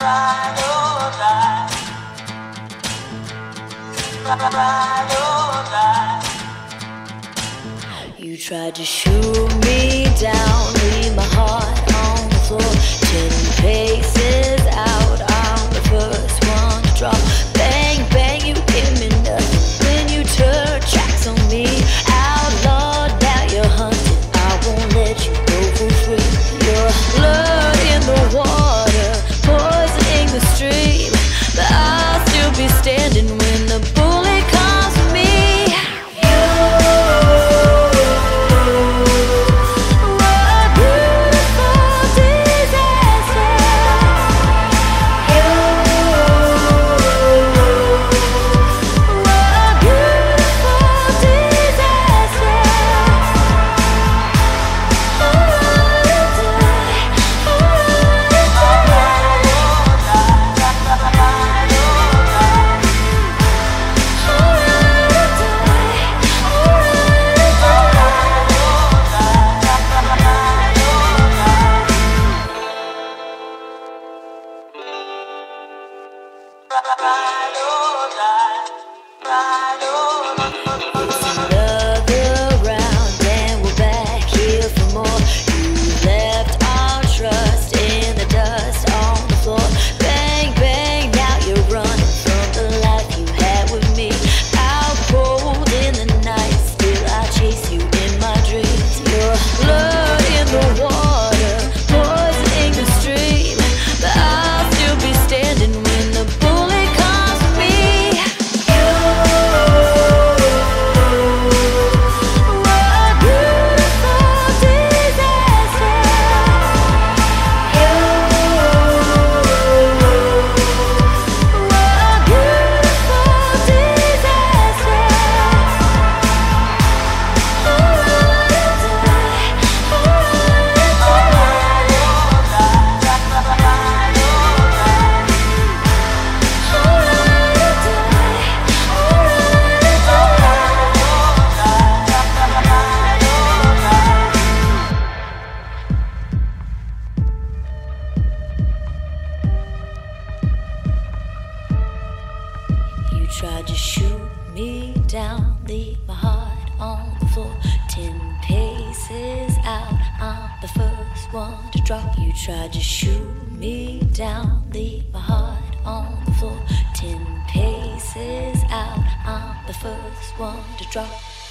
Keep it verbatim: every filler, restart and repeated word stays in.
Ride or die. Ride or die. You tried to shoot me down, leave my heart on the floor. Ten paces out, I'm the first one to drop. Bang, bang, you give me nothing when you turn tracks on me. Outlaw, now you're hunting, I won't let you go for free. Your blood in the water, poisoning the stream, but I'll still be standing when the bullet comes for me. Tried to shoot me down, leave my heart on the floor. Ten paces out, I'm the first one to drop. You tried to shoot me down, leave my heart on the floor. Ten paces out, I'm the first one to drop.